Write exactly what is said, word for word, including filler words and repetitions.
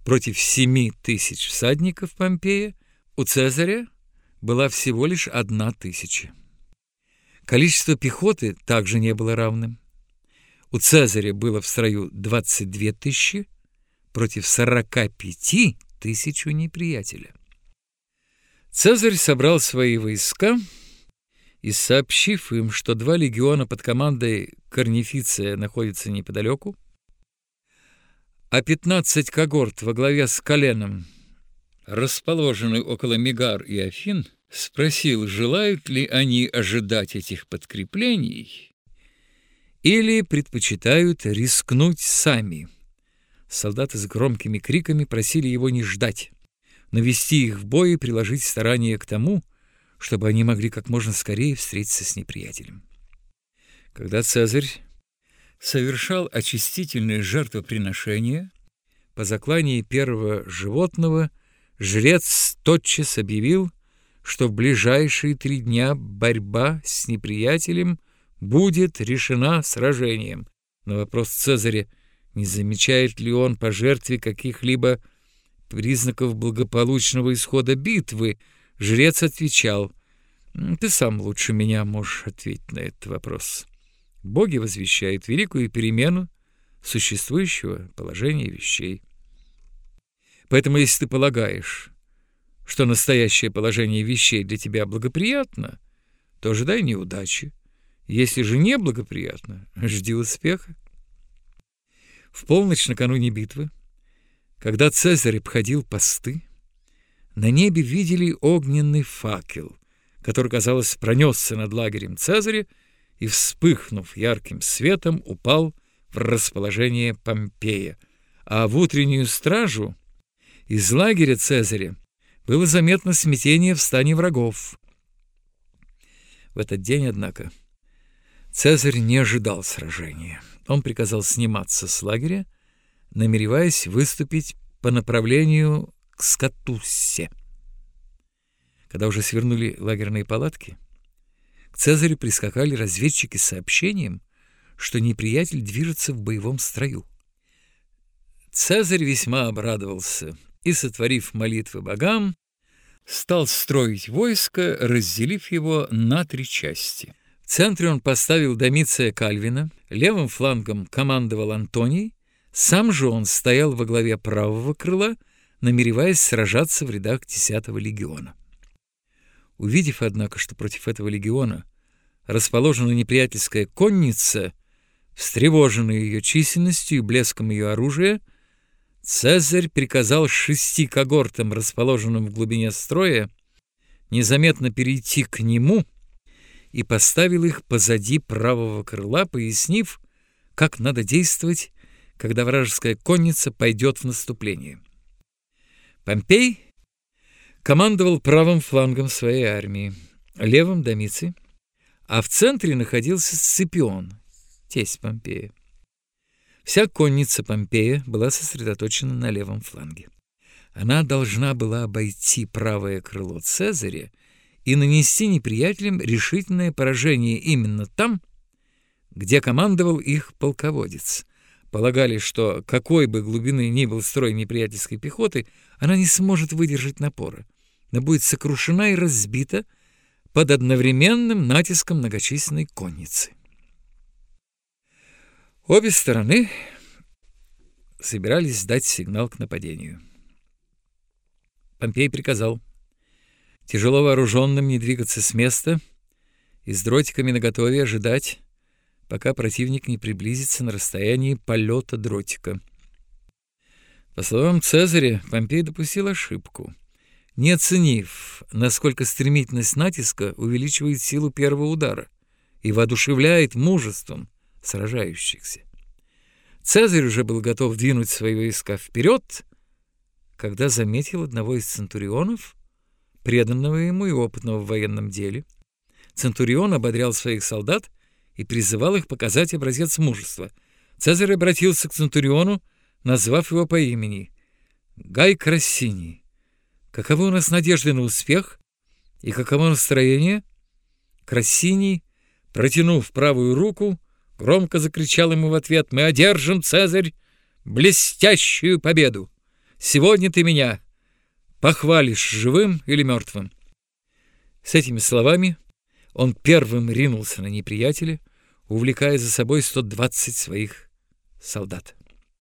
Против семи тысяч всадников Помпея у Цезаря была всего лишь одна тысяча. Количество пехоты также не было равным. У Цезаря было в строю двадцать две тысячи против сорока пяти тысяч у неприятеля. Цезарь собрал свои войска и, сообщив им, что два легиона под командой Корнифиция находятся неподалеку, а пятнадцать когорт во главе с Коленом расположены около Мегар и Афин, спросил, желают ли они ожидать этих подкреплений или предпочитают рискнуть сами. Солдаты с громкими криками просили его не ждать, но вести их в бой и приложить старания к тому, чтобы они могли как можно скорее встретиться с неприятелем. Когда Цезарь совершал очистительные жертвоприношения, по заклании первого животного жрец тотчас объявил, что в ближайшие три дня борьба с неприятелем будет решена сражением. На вопрос Цезаря, не замечает ли он по жертве каких-либо признаков благополучного исхода битвы, жрец отвечал: «Ты сам лучше меня можешь ответить на этот вопрос. Боги возвещают великую перемену существующего положения вещей. Поэтому, если ты полагаешь, что настоящее положение вещей для тебя благоприятно, то ожидай неудачи. Если же не благоприятно, жди успеха». В полночь накануне битвы, когда Цезарь обходил посты, на небе видели огненный факел, который, казалось, пронесся над лагерем Цезаря и, вспыхнув ярким светом, упал в расположение Помпея. А в утреннюю стражу из лагеря Цезаря было заметно смятение в стане врагов. В этот день, однако, Цезарь не ожидал сражения. Он приказал сниматься с лагеря, намереваясь выступить по направлению к Скатуссе. Когда уже свернули лагерные палатки, к Цезарю прискакали разведчики с сообщением, что неприятель движется в боевом строю. Цезарь весьма обрадовался и, сотворив молитвы богам, стал строить войско, разделив его на три части. В центре он поставил Домиция Кальвина, левым флангом командовал Антоний, сам же он стоял во главе правого крыла, намереваясь сражаться в рядах десятого легиона. Увидев, однако, что против этого легиона расположена неприятельская конница, встревоженная ее численностью и блеском ее оружия, Цезарь приказал шести когортам, расположенным в глубине строя, незаметно перейти к нему и поставил их позади правого крыла, пояснив, как надо действовать, когда вражеская конница пойдет в наступление. Помпей командовал правым флангом своей армии, левым — Домиций, а в центре находился Сципион, тесть Помпея. Вся конница Помпея была сосредоточена на левом фланге. Она должна была обойти правое крыло Цезаря и нанести неприятелям решительное поражение именно там, где командовал их полководец. Полагали, что какой бы глубины ни был строй неприятельской пехоты, она не сможет выдержать напора, но будет сокрушена и разбита под одновременным натиском многочисленной конницы. Обе стороны собирались дать сигнал к нападению. Помпей приказал тяжело вооруженным не двигаться с места и с дротиками наготове ожидать, пока противник не приблизится на расстоянии полета дротика. По словам Цезаря, Помпей допустил ошибку, не оценив, насколько стремительность натиска увеличивает силу первого удара и воодушевляет мужеством сражающихся. Цезарь уже был готов двинуть свои войска вперед, когда заметил одного из центурионов, преданного ему и опытного в военном деле. Центурион ободрял своих солдат и призывал их показать образец мужества. Цезарь обратился к центуриону, назвав его по имени: «Гай Крассиний, каковы у нас надежды на успех и каково настроение?» Крассиний, протянув правую руку, громко закричал ему в ответ: «Мы одержим, Цезарь, блестящую победу! Сегодня ты меня похвалишь живым или мертвым». С этими словами он первым ринулся на неприятеля, увлекая за собой сто двадцать своих солдат.